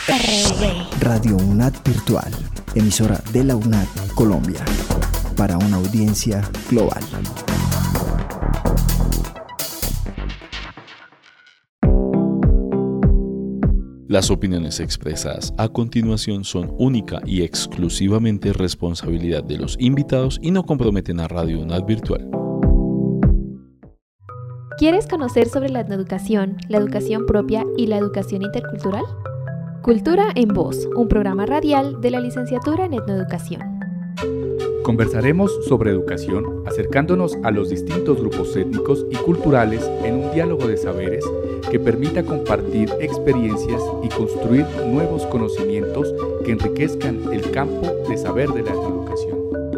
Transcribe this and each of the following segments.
Radio UNAD Virtual, emisora de la UNAD Colombia, para una audiencia global. Las opiniones expresadas a continuación son única y exclusivamente responsabilidad de los invitados y no comprometen a Radio UNAD Virtual. ¿Quieres conocer sobre la etnoeducación, la educación propia y la educación intercultural? Cultura en Voz, un programa radial de la licenciatura en etnoeducación. Conversaremos sobre educación, acercándonos a los distintos grupos étnicos y culturales en un diálogo de saberes que permita compartir experiencias y construir nuevos conocimientos que enriquezcan el campo de saber de la etnoeducación.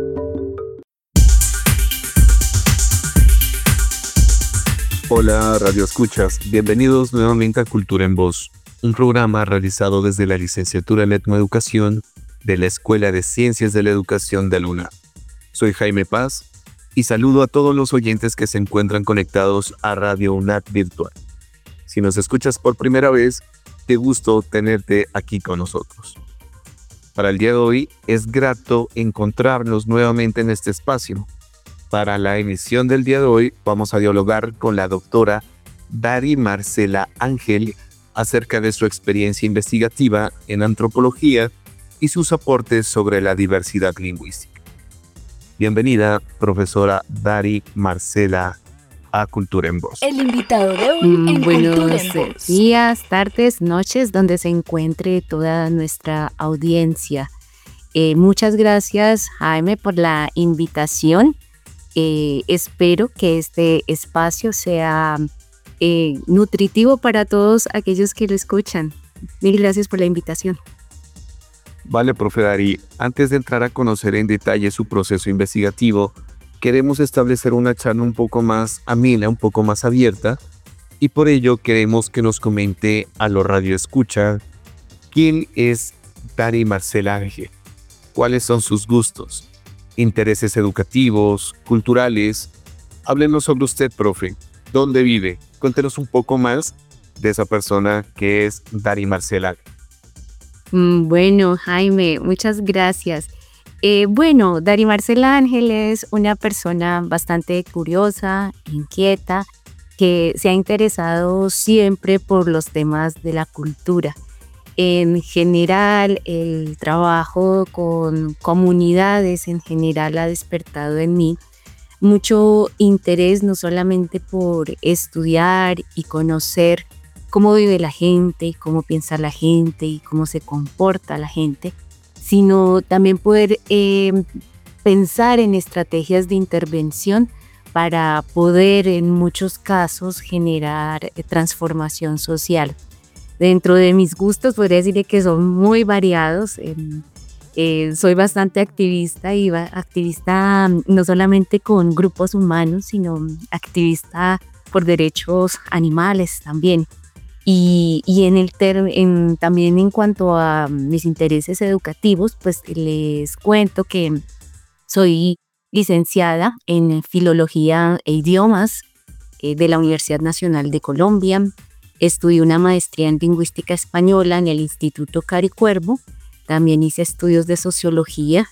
Hola Radio Escuchas, bienvenidos nuevamente a Cultura en Voz, un programa realizado desde la licenciatura en etnoeducación de la Escuela de Ciencias de la Educación de UNAD. Soy Jaime Paz y saludo a todos los oyentes que se encuentran conectados a Radio UNAD Virtual. Si nos escuchas por primera vez, qué gusto tenerte aquí con nosotros. Para el día de hoy es grato encontrarnos nuevamente en este espacio. Para la emisión del día de hoy vamos a dialogar con la doctora Dari Marcela Ángel acerca de su experiencia investigativa en antropología y sus aportes sobre la diversidad lingüística. Bienvenida, profesora Dari Marcela, a Cultura en Voz. El invitado de hoy en Cultura en Voz. Días, tardes, noches, donde se encuentre toda nuestra audiencia. Muchas gracias, Jaime, por la invitación. Espero que este espacio sea nutritivo para todos aquellos que lo escuchan. Mil gracias por la invitación. Vale, profe Dari, antes de entrar a conocer en detalle su proceso investigativo, queremos establecer una charla un poco más amena, un poco más abierta, y por ello queremos que nos comente a los radioescuchas quién es Dari Marcela Ángel, cuáles son sus gustos, intereses educativos, culturales. Háblenos sobre usted, profe. ¿Dónde vive? Cuéntenos un poco más de esa persona que es Dari Marcela. Bueno, Jaime, muchas gracias. Dari Marcela Ángel es una persona bastante curiosa, inquieta, que se ha interesado siempre por los temas de la cultura. En general, el trabajo con comunidades en general ha despertado en mí mucho interés, no solamente por estudiar y conocer cómo vive la gente, cómo piensa la gente y cómo se comporta la gente, sino también poder pensar en estrategias de intervención para poder en muchos casos generar transformación social. Dentro de mis gustos podría decir que son muy variados. Soy bastante activista y activista no solamente con grupos humanos, sino activista por derechos animales también. Y también en cuanto a mis intereses educativos, pues les cuento que soy licenciada en Filología e Idiomas de la Universidad Nacional de Colombia. Estudié una maestría en Lingüística Española en el Instituto Caricuervo. También hice estudios de Sociología,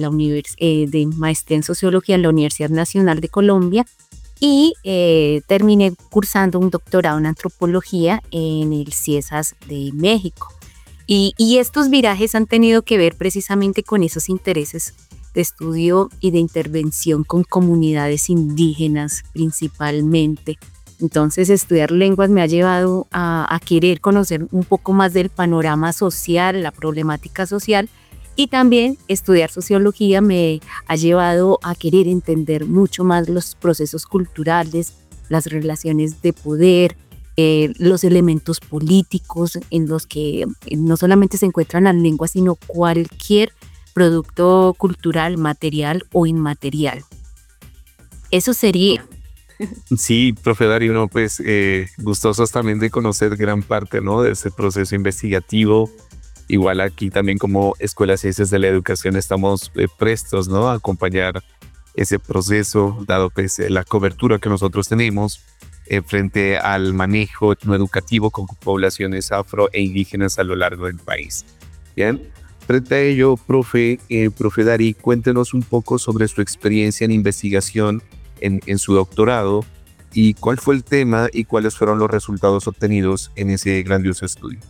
de maestría en Sociología en la Universidad Nacional de Colombia. Y terminé cursando un doctorado en Antropología en el CIESAS de México. Y estos virajes han tenido que ver precisamente con esos intereses de estudio y de intervención con comunidades indígenas principalmente. Entonces, estudiar lenguas me ha llevado a querer conocer un poco más del panorama social, la problemática social, y también estudiar sociología me ha llevado a querer entender mucho más los procesos culturales, las relaciones de poder, los elementos políticos en los que no solamente se encuentran las lenguas, sino cualquier producto cultural, material o inmaterial. Eso sería. Sí, profe Darío, pues gustosos también de conocer gran parte, ¿no?, de ese proceso investigativo. Igual aquí también como Escuela de Ciencias de la Educación estamos prestos, ¿no?, a acompañar ese proceso, dado pues la cobertura que nosotros tenemos. frente al manejo etnoeducativo con poblaciones afro e indígenas a lo largo del país. Bien, frente a ello, profe Dari, cuéntenos un poco sobre su experiencia en investigación en su doctorado y cuál fue el tema y cuáles fueron los resultados obtenidos en ese grandioso estudio.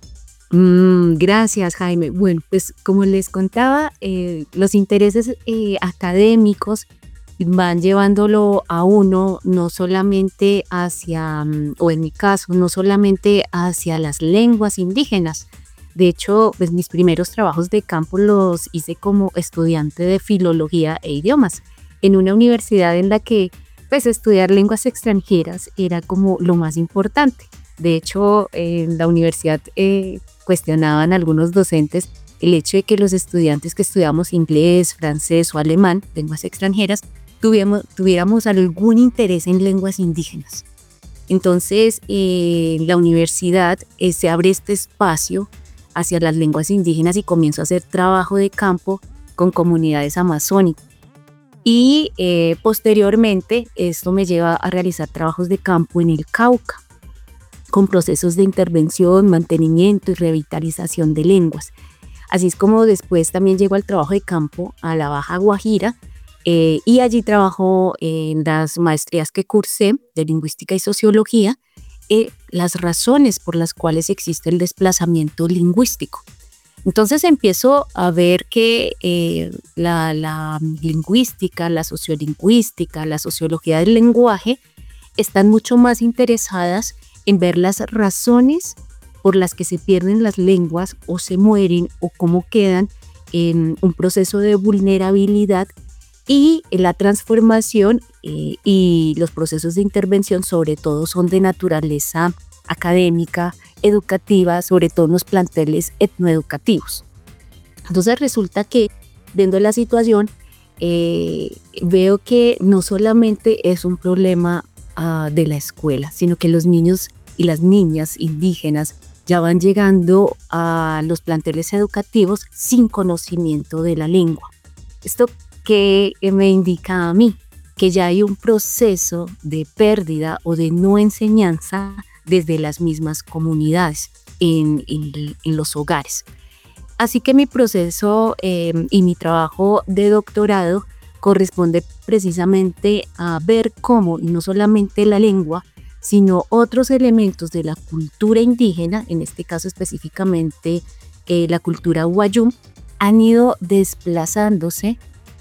Gracias, Jaime. Bueno, pues como les contaba, los intereses académicos van llevándolo a uno no solamente hacia, o en mi caso, no solamente hacia las lenguas indígenas. De hecho, pues mis primeros trabajos de campo los hice como estudiante de filología e idiomas en una universidad en la que pues estudiar lenguas extranjeras era como lo más importante. De hecho, en la universidad cuestionaban algunos docentes el hecho de que los estudiantes que estudiamos inglés, francés o alemán, lenguas extranjeras, tuviéramos algún interés en lenguas indígenas. Entonces, en la universidad se abre este espacio hacia las lenguas indígenas y comienzo a hacer trabajo de campo con comunidades amazónicas. Y posteriormente, esto me lleva a realizar trabajos de campo en el Cauca, con procesos de intervención, mantenimiento y revitalización de lenguas. Así es como después también llego al trabajo de campo a la Baja Guajira, y allí trabajo en las maestrías que cursé de lingüística y sociología, las razones por las cuales existe el desplazamiento lingüístico. Entonces empiezo a ver que la lingüística, la sociolingüística, la sociología del lenguaje están mucho más interesadas en ver las razones por las que se pierden las lenguas o se mueren o cómo quedan en un proceso de vulnerabilidad, y la transformación y los procesos de intervención sobre todo son de naturaleza académica, educativa, sobre todo en los planteles etnoeducativos. Entonces resulta que viendo la situación veo que no solamente es un problema de la escuela, sino que los niños y las niñas indígenas ya van llegando a los planteles educativos sin conocimiento de la lengua. Esto que me indica a mí que ya hay un proceso de pérdida o de no enseñanza desde las mismas comunidades en los hogares. Así que mi proceso y mi trabajo de doctorado corresponde precisamente a ver cómo no solamente la lengua, sino otros elementos de la cultura indígena, en este caso específicamente la cultura wayúu, han ido desplazándose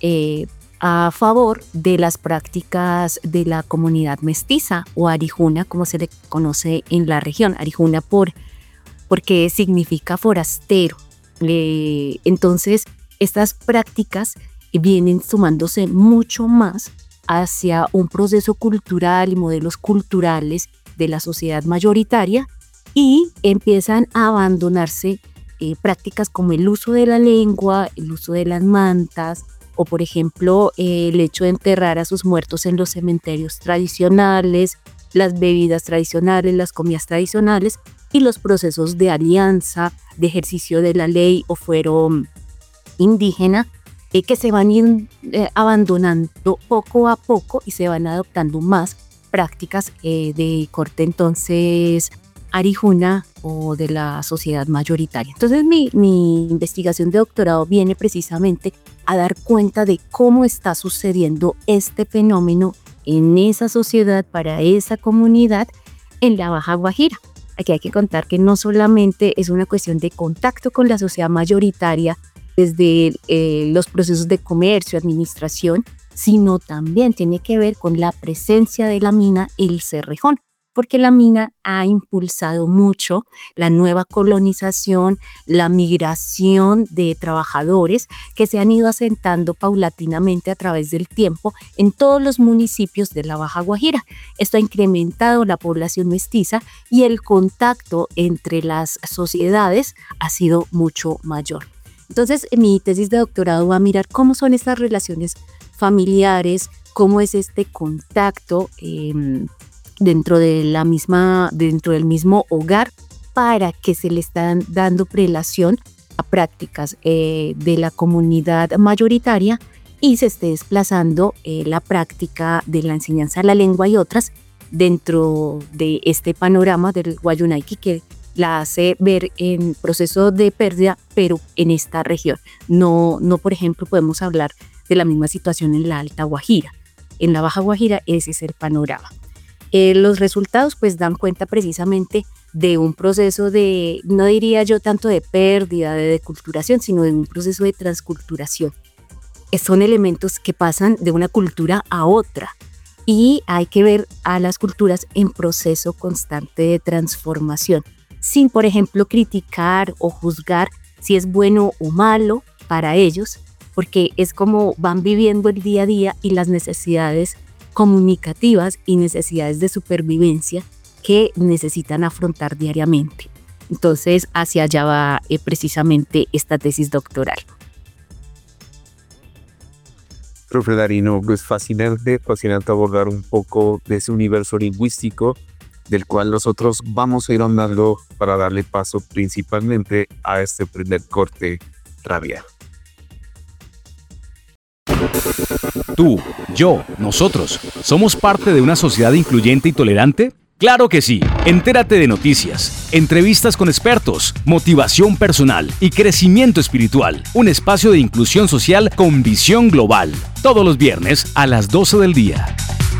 a favor de las prácticas de la comunidad mestiza o arijuna, como se le conoce en la región. Arijuna porque significa forastero. Entonces, estas prácticas vienen sumándose mucho más hacia un proceso cultural y modelos culturales de la sociedad mayoritaria, y empiezan a abandonarse prácticas como el uso de la lengua, el uso de las mantas, o por ejemplo el hecho de enterrar a sus muertos en los cementerios tradicionales, las bebidas tradicionales, las comidas tradicionales y los procesos de alianza, de ejercicio de la ley o fuero indígena, que se van a ir abandonando poco a poco y se van adoptando más prácticas de corte entonces arijuna o de la sociedad mayoritaria. Entonces mi investigación de doctorado viene precisamente a dar cuenta de cómo está sucediendo este fenómeno en esa sociedad, para esa comunidad en la Baja Guajira. Aquí hay que contar que no solamente es una cuestión de contacto con la sociedad mayoritaria desde los procesos de comercio, administración, sino también tiene que ver con la presencia de la mina El Cerrejón, porque la mina ha impulsado mucho la nueva colonización, la migración de trabajadores que se han ido asentando paulatinamente a través del tiempo en todos los municipios de la Baja Guajira. Esto ha incrementado la población mestiza y el contacto entre las sociedades ha sido mucho mayor. Entonces, mi tesis de doctorado va a mirar cómo son estas relaciones familiares, cómo es este contacto dentro del mismo hogar, para que se le están dando prelación a prácticas de la comunidad mayoritaria y se esté desplazando la práctica de la enseñanza de la lengua y otras dentro de este panorama del Guayunaiki, que la hace ver en proceso de pérdida, pero en esta región. No, por ejemplo, podemos hablar de la misma situación en la Alta Guajira. En la Baja Guajira ese es el panorama. Los resultados pues dan cuenta precisamente de un proceso de, no diría yo tanto de pérdida, de deculturación, sino de un proceso de transculturación. Son elementos que pasan de una cultura a otra y hay que ver a las culturas en proceso constante de transformación, sin, por ejemplo, criticar o juzgar si es bueno o malo para ellos, porque es como van viviendo el día a día y las necesidades comunicativas y necesidades de supervivencia que necesitan afrontar diariamente. Entonces, hacia allá va precisamente esta tesis doctoral. Profe Darino, es fascinante abordar un poco de ese universo lingüístico del cual nosotros vamos a ir ahondando para darle paso principalmente a este primer corte radial. Tú, yo, nosotros, ¿somos parte de una sociedad incluyente y tolerante? ¡Claro que sí! Entérate de noticias, entrevistas con expertos, motivación personal y crecimiento espiritual. Un espacio de inclusión social con visión global. Todos los viernes a las 12 del día.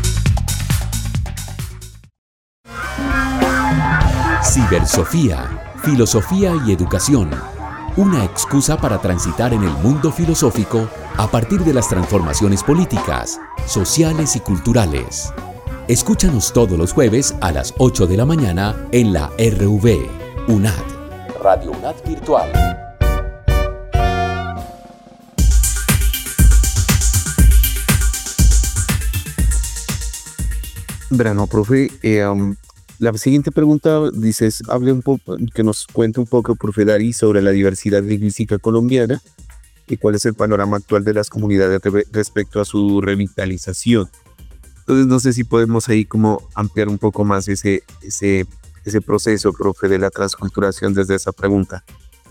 Cibersofía, filosofía y educación. Una excusa para transitar en el mundo filosófico a partir de las transformaciones políticas, sociales y culturales. Escúchanos todos los jueves a las 8 de la mañana en la RV, UNAD, Radio UNAD Virtual. Bueno, profe, la siguiente pregunta dices, hable un poco, que nos cuente un poco, profe Dari, sobre la diversidad lingüística colombiana y cuál es el panorama actual de las comunidades respecto a su revitalización. Entonces, no sé si podemos ahí como ampliar un poco más ese proceso, profe, de la transculturación desde esa pregunta.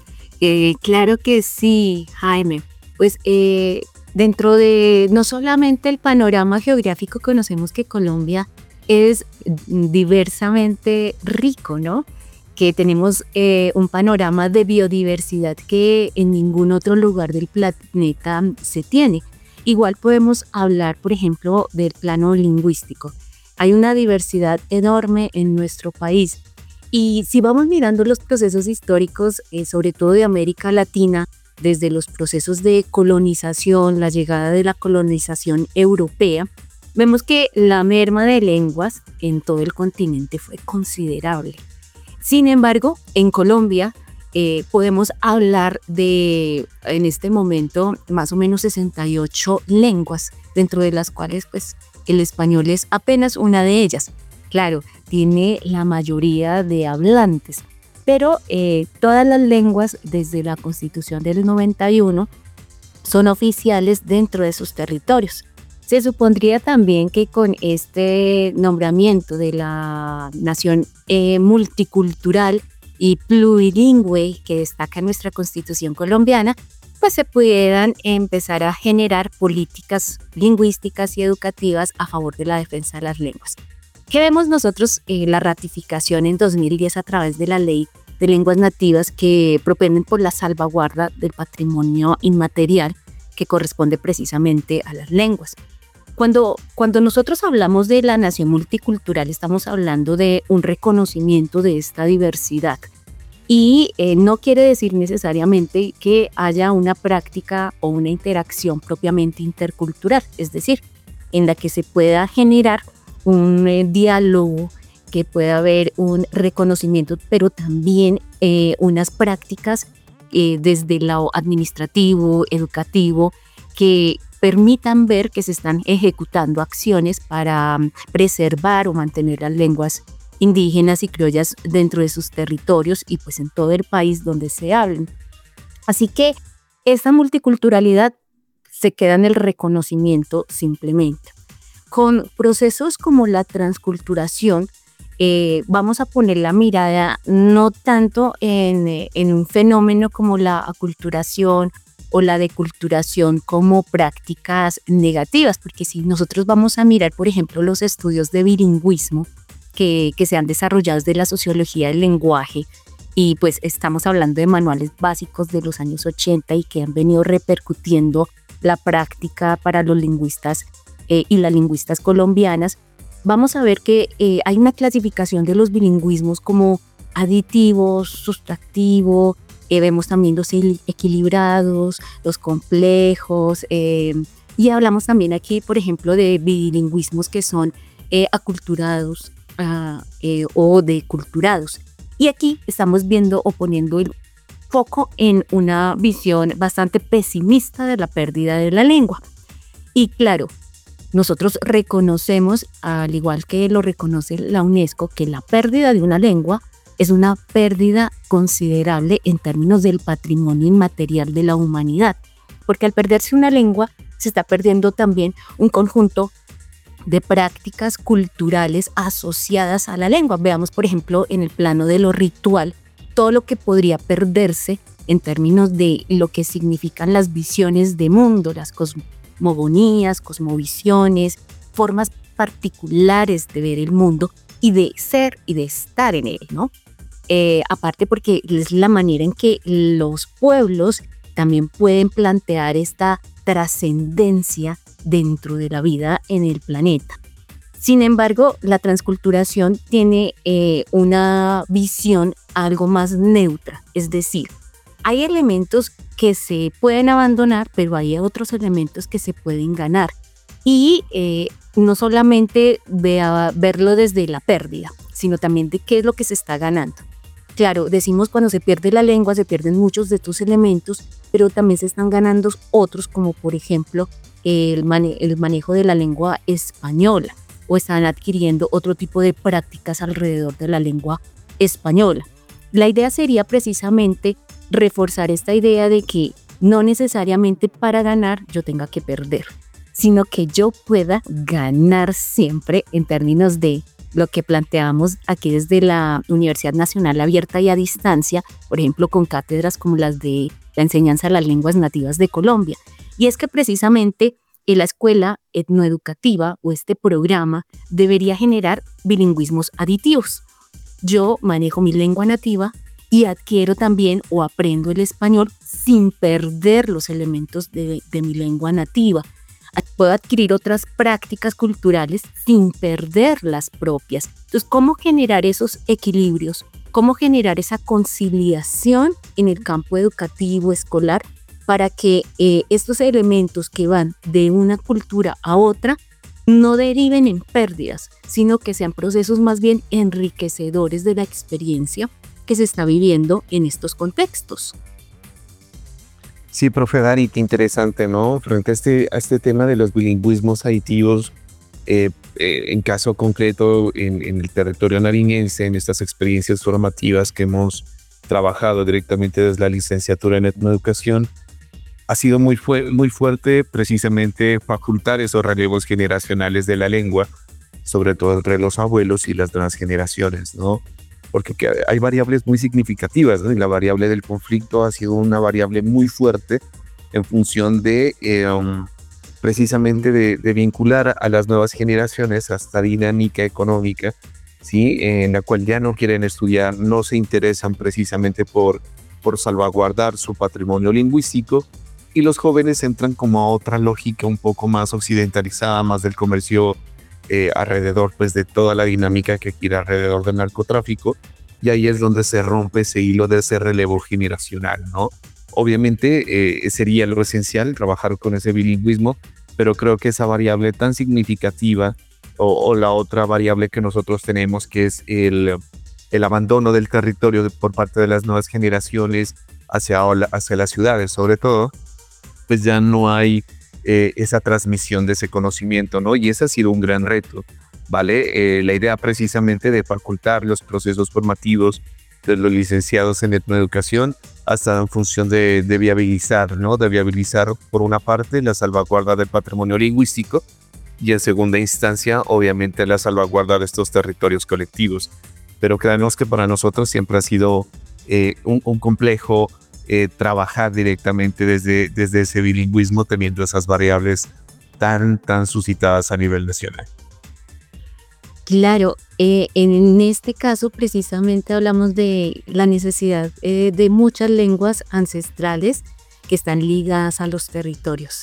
Claro que sí, Jaime. Pues dentro de no solamente el panorama geográfico, conocemos que Colombia es diversamente rico, ¿no? Que tenemos un panorama de biodiversidad que en ningún otro lugar del planeta se tiene. Igual podemos hablar, por ejemplo, del plano lingüístico. Hay una diversidad enorme en nuestro país. Y si vamos mirando los procesos históricos, sobre todo de América Latina, desde los procesos de colonización, la llegada de la colonización europea, vemos que la merma de lenguas en todo el continente fue considerable. Sin embargo, en Colombia podemos hablar de, en este momento, más o menos 68 lenguas, dentro de las cuales pues, el español es apenas una de ellas. Claro, tiene la mayoría de hablantes, pero todas las lenguas desde la Constitución del 91 son oficiales dentro de sus territorios. Se supondría también que con este nombramiento de la nación multicultural y plurilingüe que destaca nuestra Constitución colombiana, pues se puedan empezar a generar políticas lingüísticas y educativas a favor de la defensa de las lenguas. ¿Qué vemos nosotros? La ratificación en 2010 a través de la Ley de Lenguas Nativas que propenden por la salvaguarda del patrimonio inmaterial que corresponde precisamente a las lenguas. Cuando nosotros hablamos de la nación multicultural, estamos hablando de un reconocimiento de esta diversidad. Y no quiere decir necesariamente que haya una práctica o una interacción propiamente intercultural, es decir, en la que se pueda generar un diálogo, que pueda haber un reconocimiento, pero también unas prácticas desde lo administrativo, educativo, que permitan ver que se están ejecutando acciones para preservar o mantener las lenguas indígenas y criollas dentro de sus territorios y pues en todo el país donde se hablen. Así que esta multiculturalidad se queda en el reconocimiento simplemente. Con procesos como la transculturación, vamos a poner la mirada no tanto en un fenómeno como la aculturación o la deculturación como prácticas negativas, porque si nosotros vamos a mirar, por ejemplo, los estudios de bilingüismo que se han desarrollado desde la sociología del lenguaje, y pues estamos hablando de manuales básicos de los años 80 y que han venido repercutiendo la práctica para los lingüistas y las lingüistas colombianas, vamos a ver que hay una clasificación de los bilingüismos como aditivo, sustractivo, vemos también los equilibrados, los complejos, y hablamos también aquí, por ejemplo, de bilingüismos que son aculturados o deculturados. Y aquí estamos viendo o poniendo el foco en una visión bastante pesimista de la pérdida de la lengua. Y claro, nosotros reconocemos, al igual que lo reconoce la UNESCO, que la pérdida de una lengua es una pérdida considerable en términos del patrimonio inmaterial de la humanidad, porque al perderse una lengua se está perdiendo también un conjunto de prácticas culturales asociadas a la lengua. Veamos, por ejemplo, en el plano de lo ritual, todo lo que podría perderse en términos de lo que significan las visiones de mundo, las cosmogonías, cosmovisiones, formas particulares de ver el mundo y de ser y de estar en él, ¿no? Aparte porque es la manera en que los pueblos también pueden plantear esta trascendencia dentro de la vida en el planeta. Sin embargo, la transculturación tiene una visión algo más neutra, es decir, hay elementos que se pueden abandonar, pero hay otros elementos que se pueden ganar. Y no solamente verlo desde la pérdida, sino también de qué es lo que se está ganando. Claro, decimos cuando se pierde la lengua, se pierden muchos de estos elementos, pero también se están ganando otros, como por ejemplo el manejo de la lengua española, o están adquiriendo otro tipo de prácticas alrededor de la lengua española. La idea sería precisamente reforzar esta idea de que no necesariamente para ganar yo tenga que perder, sino que yo pueda ganar siempre en términos de lo que planteamos aquí desde la Universidad Nacional Abierta y a Distancia, por ejemplo, con cátedras como las de la enseñanza de las lenguas nativas de Colombia. Y es que precisamente la escuela etnoeducativa o este programa debería generar bilingüismos aditivos. Yo manejo mi lengua nativa y adquiero también o aprendo el español sin perder los elementos de mi lengua nativa. Puedo adquirir otras prácticas culturales sin perder las propias. Entonces, ¿cómo generar esos equilibrios? ¿Cómo generar esa conciliación en el campo educativo, escolar, para que estos elementos que van de una cultura a otra no deriven en pérdidas, sino que sean procesos más bien enriquecedores de la experiencia que se está viviendo en estos contextos? Sí, profe Dari, qué interesante, ¿no? Frente a este tema de los bilingüismos aditivos, en caso concreto en el territorio nariñense, en estas experiencias formativas que hemos trabajado directamente desde la licenciatura en etnoeducación, ha sido muy fuerte precisamente facultar esos relevos generacionales de la lengua, sobre todo entre los abuelos y las nuevas generaciones, ¿no? Porque hay variables muy significativas, ¿no? Y la variable del conflicto ha sido una variable muy fuerte en función de precisamente de vincular a las nuevas generaciones a esta dinámica económica, ¿sí? En la cual ya no quieren estudiar, no se interesan precisamente por salvaguardar su patrimonio lingüístico, y los jóvenes entran como a otra lógica un poco más occidentalizada, más del comercio alrededor pues de toda la dinámica que gira alrededor del narcotráfico, y ahí es donde se rompe ese hilo de ese relevo generacional, ¿no? Obviamente sería lo esencial trabajar con ese bilingüismo, pero creo que esa variable tan significativa o la otra variable que nosotros tenemos, que es el abandono del territorio por parte de las nuevas generaciones hacia las ciudades sobre todo, pues ya no hay esa transmisión de ese conocimiento, ¿no? Y ese ha sido un gran reto, ¿vale? La idea precisamente de facultar los procesos formativos de los licenciados en etnoeducación hasta en función de viabilizar, ¿no? De viabilizar, por una parte, la salvaguarda del patrimonio lingüístico y, en segunda instancia, obviamente, la salvaguarda de estos territorios colectivos. Pero creemos que para nosotros siempre ha sido un complejo trabajar directamente desde ese bilingüismo, teniendo esas variables tan suscitadas a nivel nacional. Claro, en este caso precisamente hablamos de la necesidad de muchas lenguas ancestrales que están ligadas a los territorios.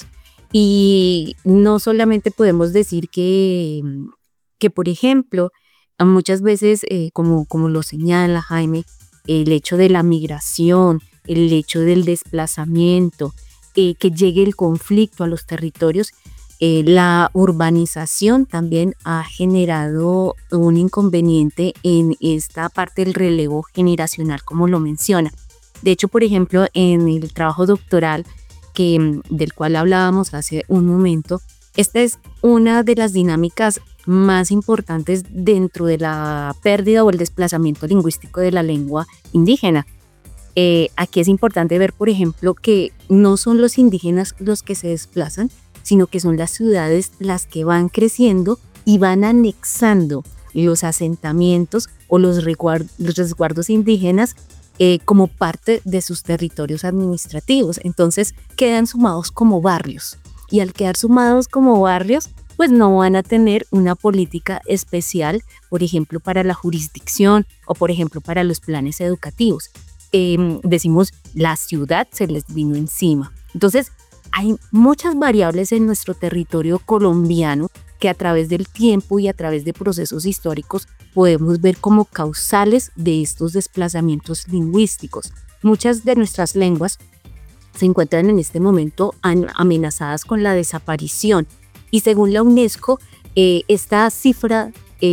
Y no solamente podemos decir que por ejemplo, muchas veces, como lo señala Jaime, el hecho de la migración, el hecho del desplazamiento, que llegue el conflicto a los territorios, la urbanización también ha generado un inconveniente en esta parte del relevo generacional, como lo menciona. De hecho, por ejemplo, en el trabajo doctoral del cual hablábamos hace un momento, esta es una de las dinámicas más importantes dentro de la pérdida o el desplazamiento lingüístico de la lengua indígena. Aquí es importante ver, por ejemplo, que no son los indígenas los que se desplazan, sino que son las ciudades las que van creciendo y van anexando los asentamientos o los resguardos indígenas como parte de sus territorios administrativos. Entonces quedan sumados como barrios, y al quedar sumados como barrios, pues no van a tener una política especial, por ejemplo, para la jurisdicción o por ejemplo para los planes educativos. Decimos, la ciudad se les vino encima. Entonces, hay muchas variables en nuestro territorio colombiano que a través del tiempo y a través de procesos históricos podemos ver como causales de estos desplazamientos lingüísticos. Muchas de nuestras lenguas se encuentran en este momento amenazadas con la desaparición, y según la UNESCO, esta cifra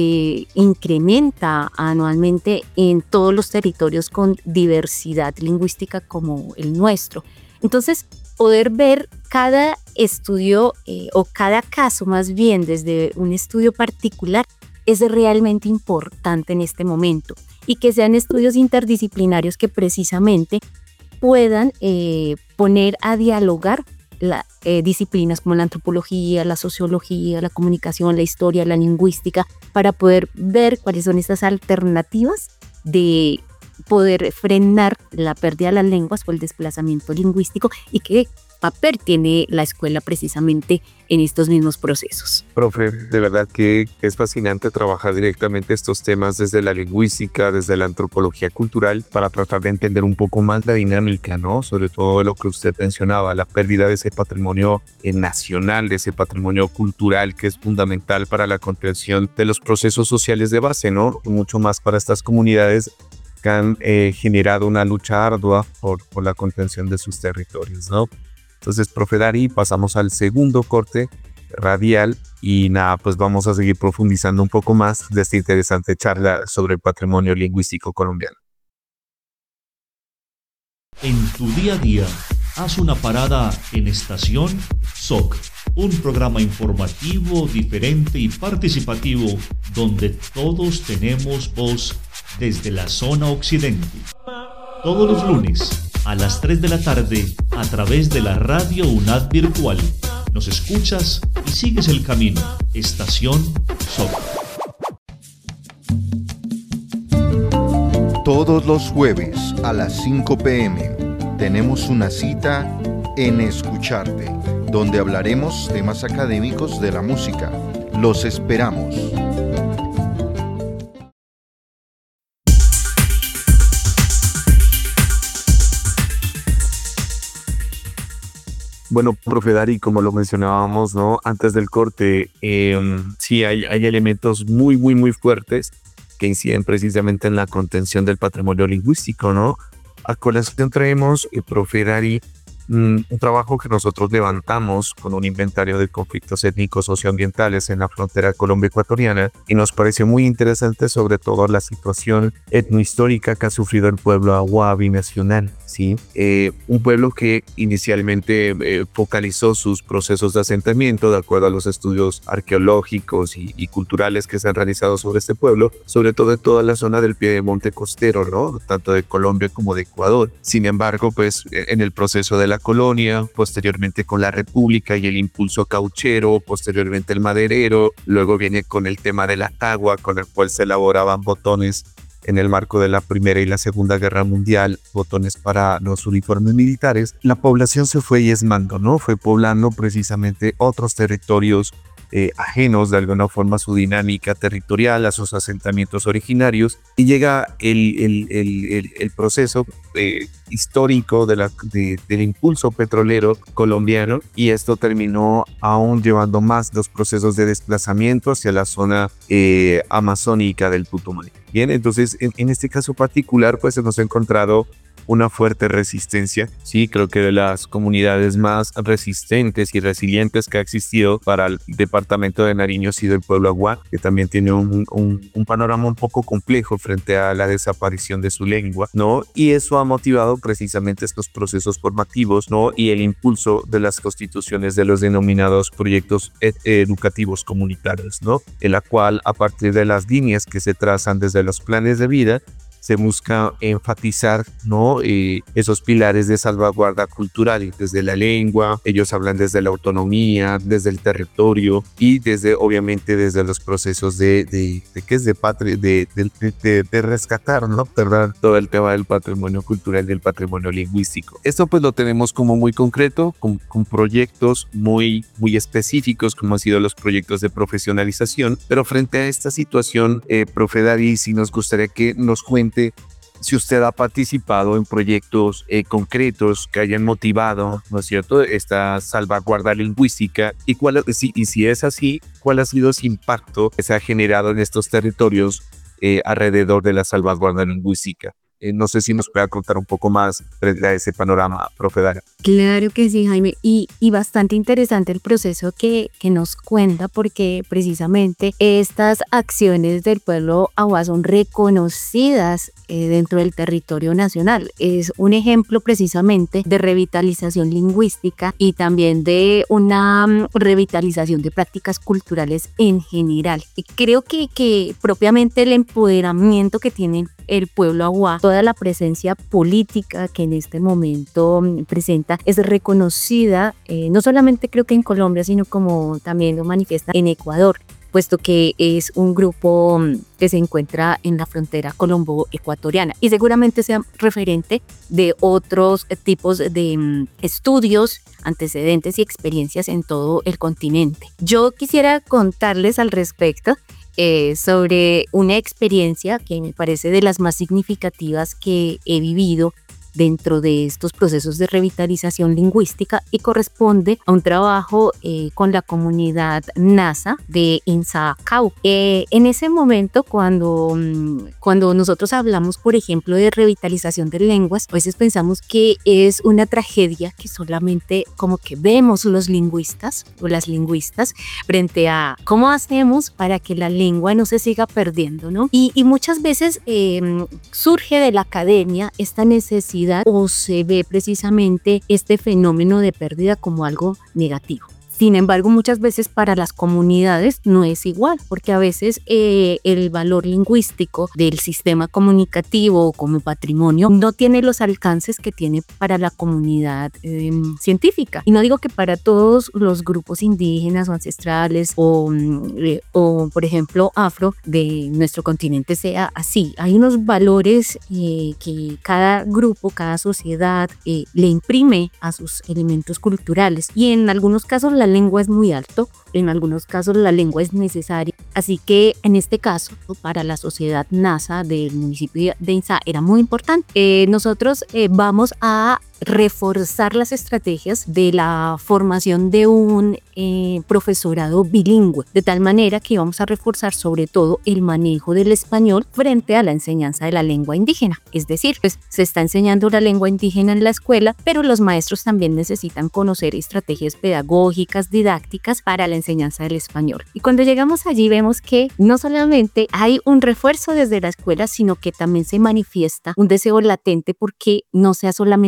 incrementa anualmente en todos los territorios con diversidad lingüística como el nuestro. Entonces, poder ver cada estudio o cada caso más bien desde un estudio particular es realmente importante en este momento, y que sean estudios interdisciplinarios que precisamente puedan poner a dialogar disciplinas como la antropología, la sociología, la comunicación, la historia, la lingüística, para poder ver cuáles son estas alternativas de poder frenar la pérdida de las lenguas o el desplazamiento lingüístico, y qué papel tiene la escuela precisamente en estos mismos procesos. Profe, de verdad que es fascinante trabajar directamente estos temas desde la lingüística, desde la antropología cultural, para tratar de entender un poco más la dinámica, ¿no? Sobre todo lo que usted mencionaba, la pérdida de ese patrimonio nacional, de ese patrimonio cultural que es fundamental para la contención de los procesos sociales de base, ¿no? Mucho más para estas comunidades que han generado una lucha ardua por la contención de sus territorios, ¿no? Entonces, profe Dari, pasamos al segundo corte radial y nada, pues vamos a seguir profundizando un poco más de esta interesante charla sobre el patrimonio lingüístico colombiano. En tu día a día, haz una parada en Estación SOC, un programa informativo, diferente y participativo donde todos tenemos voz desde la zona occidente. Todos los lunes a las 3 de la tarde a través de la radio UNAD virtual. Nos escuchas y sigues el camino. Estación SOC. Todos los jueves a las 5 p.m. tenemos una cita en Escucharte, donde hablaremos temas académicos de la música. Los esperamos. Bueno, profe Dari, como lo mencionábamos, ¿no? Antes del corte, sí hay elementos muy fuertes que inciden precisamente en la contención del patrimonio lingüístico, ¿no? A colación traemos, profe Dari, un trabajo que nosotros levantamos con un inventario de conflictos étnicos socioambientales en la frontera Colombia-Ecuatoriana, y nos pareció muy interesante sobre todo la situación etnohistórica que ha sufrido el pueblo Agua binacional, ¿sí? Un pueblo que inicialmente focalizó sus procesos de asentamiento de acuerdo a los estudios arqueológicos y culturales que se han realizado sobre este pueblo, sobre todo en toda la zona del piedemonte costero, ¿no? Tanto de Colombia como de Ecuador. Sin embargo, pues en el proceso de la colonia, posteriormente con la república y el impulso cauchero, posteriormente el maderero, luego viene con el tema de la tagua, con el cual se elaboraban botones en el marco de la Primera y la Segunda Guerra Mundial, botones para los uniformes militares, la población se fue diezmando, ¿no? Fue poblando precisamente otros territorios ajenos de alguna forma a su dinámica territorial, a sus asentamientos originarios, y llega el proceso histórico del impulso petrolero colombiano, y esto terminó aún llevando más los procesos de desplazamiento hacia la zona amazónica del Putumayo. Bien, entonces en este caso particular pues hemos encontrado una fuerte resistencia. Sí, creo que de las comunidades más resistentes y resilientes que ha existido para el departamento de Nariño ha sido el pueblo Aguá, que también tiene un panorama un poco complejo frente a la desaparición de su lengua, ¿no? Y eso ha motivado precisamente estos procesos formativos, ¿no? Y el impulso de las constituciones de los denominados proyectos educativos comunitarios, ¿no? En la cual, a partir de las líneas que se trazan desde los planes de vida, se busca enfatizar, ¿no? Esos pilares de salvaguarda cultural, desde la lengua, ellos hablan desde la autonomía, desde el territorio y obviamente desde los procesos de rescatar, ¿no? Perdón, todo el tema del patrimonio cultural y del patrimonio lingüístico. Esto pues lo tenemos como muy concreto, con proyectos muy específicos, como han sido los proyectos de profesionalización, pero frente a esta situación, profe Dari, sí nos gustaría que nos cuente si usted ha participado en proyectos concretos que hayan motivado, ¿no es cierto?, esta salvaguarda lingüística y si es así, ¿cuál ha sido ese impacto que se ha generado en estos territorios alrededor de la salvaguarda lingüística? No sé si nos pueda contar un poco más de ese panorama, profe Dara. Claro que sí, Jaime, y bastante interesante el proceso que nos cuenta, porque precisamente estas acciones del pueblo Aguá son reconocidas dentro del territorio nacional. Es un ejemplo precisamente de revitalización lingüística y también de una revitalización de prácticas culturales en general. Y creo que propiamente el empoderamiento que tiene el pueblo Aguá, toda la presencia política que en este momento presenta, es reconocida no solamente creo que en Colombia, sino como también lo manifiesta en Ecuador, puesto que es un grupo que se encuentra en la frontera colombo-ecuatoriana y seguramente sea referente de otros tipos de estudios, antecedentes y experiencias en todo el continente. Yo quisiera contarles al respecto sobre una experiencia que me parece de las más significativas que he vivido dentro de estos procesos de revitalización lingüística y corresponde a un trabajo con la comunidad Nasa de Insaacau. En ese momento, cuando nosotros hablamos, por ejemplo, de revitalización de lenguas, a veces pensamos que es una tragedia que solamente como que vemos los lingüistas o las lingüistas frente a cómo hacemos para que la lengua no se siga perdiendo, ¿no? Y muchas veces surge de la academia esta necesidad o se ve precisamente este fenómeno de pérdida como algo negativo. Sin embargo, muchas veces para las comunidades no es igual, porque a veces el valor lingüístico del sistema comunicativo como patrimonio no tiene los alcances que tiene para la comunidad científica. Y no digo que para todos los grupos indígenas o ancestrales o por ejemplo, afro de nuestro continente sea así. Hay unos valores que cada grupo, cada sociedad le imprime a sus elementos culturales, y en algunos casos la lengua es muy alto, en algunos casos la lengua es necesaria. Así que en este caso, para la sociedad Nasa del municipio de Insa era muy importante. Nosotros vamos a reforzar las estrategias de la formación de un profesorado bilingüe, de tal manera que vamos a reforzar sobre todo el manejo del español frente a la enseñanza de la lengua indígena. Es decir, pues se está enseñando la lengua indígena en la escuela, pero los maestros también necesitan conocer estrategias pedagógicas, didácticas para la enseñanza del español. Y cuando llegamos allí vemos que no solamente hay un refuerzo desde la escuela, sino que también se manifiesta un deseo latente porque no sea solamente escolar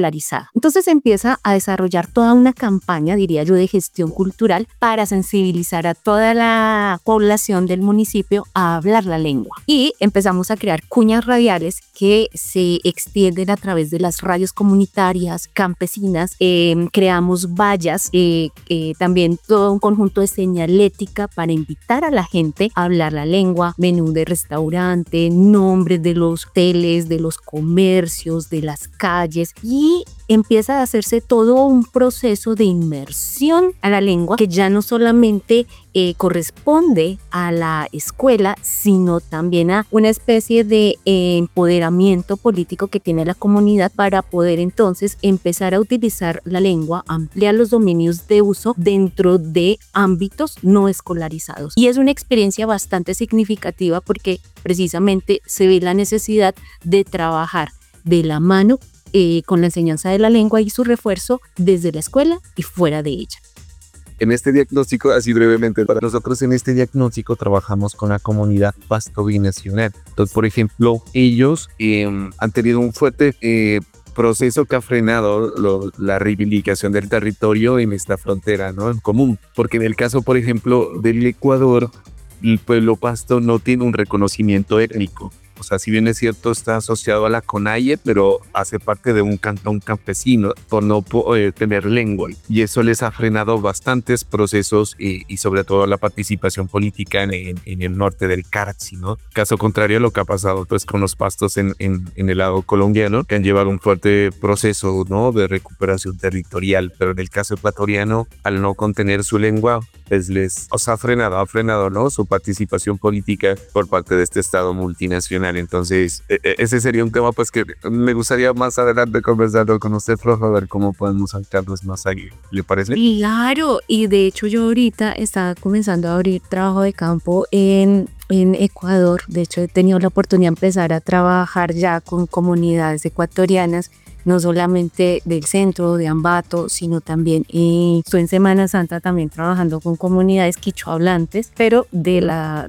escolarizada. Entonces se empieza a desarrollar toda una campaña, diría yo, de gestión cultural para sensibilizar a toda la población del municipio a hablar la lengua. Y empezamos a crear cuñas radiales que se extienden a través de las radios comunitarias, campesinas. Creamos vallas, también todo un conjunto de señalética para invitar a la gente a hablar la lengua, menú de restaurante, nombres de los hoteles, de los comercios, de las calles, y empieza a hacerse todo un proceso de inmersión a la lengua que ya no solamente corresponde a la escuela, sino también a una especie de empoderamiento político que tiene la comunidad para poder entonces empezar a utilizar la lengua, ampliar los dominios de uso dentro de ámbitos no escolarizados. Y es una experiencia bastante significativa porque precisamente se ve la necesidad de trabajar de la mano con la enseñanza de la lengua y su refuerzo desde la escuela y fuera de ella. En este diagnóstico, así brevemente, para nosotros en este diagnóstico trabajamos con la comunidad pasto-binacional. Entonces, por ejemplo, ellos han tenido un fuerte proceso que ha frenado la reivindicación del territorio en esta frontera, ¿no?, en común. Porque en el caso, por ejemplo, del Ecuador, el pueblo pasto no tiene un reconocimiento étnico. O sea, si bien es cierto, está asociado a la CONAIE, pero hace parte de un cantón campesino por no tener lengua. Y eso les ha frenado bastantes procesos y sobre todo la participación política en el norte del Carchi, ¿no? Caso contrario a lo que ha pasado pues con los pastos en el lado colombiano, que han llevado un fuerte proceso, ¿no?, de recuperación territorial. Pero en el caso ecuatoriano, al no contener su lengua, pues ha frenado, ¿no?, su participación política por parte de este Estado multinacional. Entonces, ese sería un tema pues que me gustaría más adelante conversarlo con usted, profe, a ver cómo podemos saltarnos más ahí. ¿Le parece? Claro, y de hecho yo ahorita estaba comenzando a abrir trabajo de campo en Ecuador. De hecho, he tenido la oportunidad de empezar a trabajar ya con comunidades ecuatorianas, no solamente del centro de Ambato, sino también estoy en Semana Santa también trabajando con comunidades quichohablantes, pero de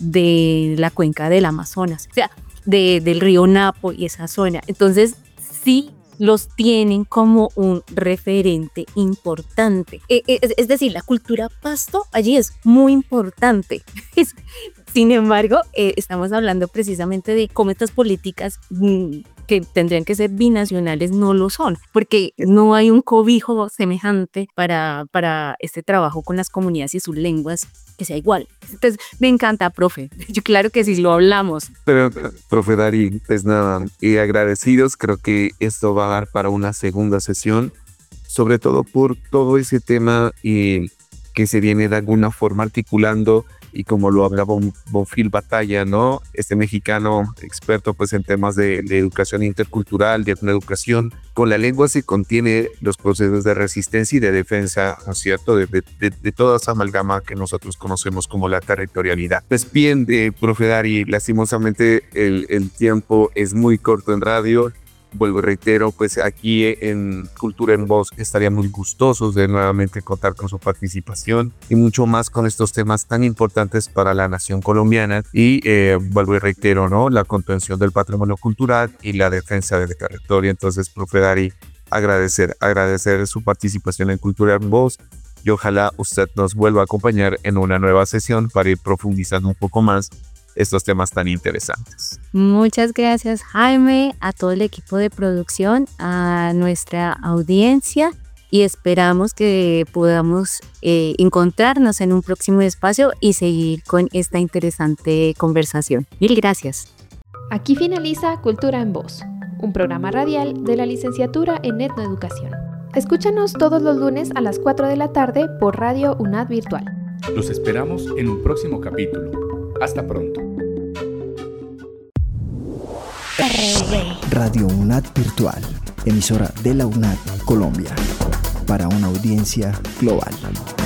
la cuenca del Amazonas, o sea, del río Napo y esa zona. Entonces, sí los tienen como un referente importante. Es decir, la cultura pasto allí es muy importante. Sin embargo, estamos hablando precisamente de cómo estas políticas que tendrían que ser binacionales no lo son, porque no hay un cobijo semejante para este trabajo con las comunidades y sus lenguas que sea igual. Entonces, me encanta, profe. Yo claro que sí, lo hablamos. Pero, profe Dari, pues nada, agradecidos. Creo que esto va a dar para una segunda sesión, sobre todo por todo ese tema que se viene de alguna forma articulando. Y como lo hablaba Bonfil Batalla, ¿no?, este mexicano experto pues en temas de educación intercultural, de una educación con la lengua, se contiene los procesos de resistencia y de defensa, ¿no es cierto?, de toda esa amalgama que nosotros conocemos como la territorialidad. Pues bien, profe Dari, lastimosamente el tiempo es muy corto en radio. Vuelvo y reitero, pues aquí en Cultura en Voz estaríamos gustosos de nuevamente contar con su participación y mucho más con estos temas tan importantes para la nación colombiana. Y vuelvo y reitero, ¿no?, la contención del patrimonio cultural y la defensa del territorio. Entonces, profe Dari, agradecer su participación en Cultura en Voz y ojalá usted nos vuelva a acompañar en una nueva sesión para ir profundizando un poco más estos temas tan interesantes. Muchas gracias, Jaime, a todo el equipo de producción, a nuestra audiencia, y esperamos que podamos encontrarnos en un próximo espacio y seguir con esta interesante conversación. Mil gracias. Aquí finaliza Cultura en Voz, un programa radial de la licenciatura en Etnoeducación. Escúchanos todos los lunes a las 4 de la tarde por Radio UNAD Virtual. Los esperamos en un próximo capítulo. Hasta pronto. Radio UNAD Virtual, emisora de la UNAD Colombia, para una audiencia global.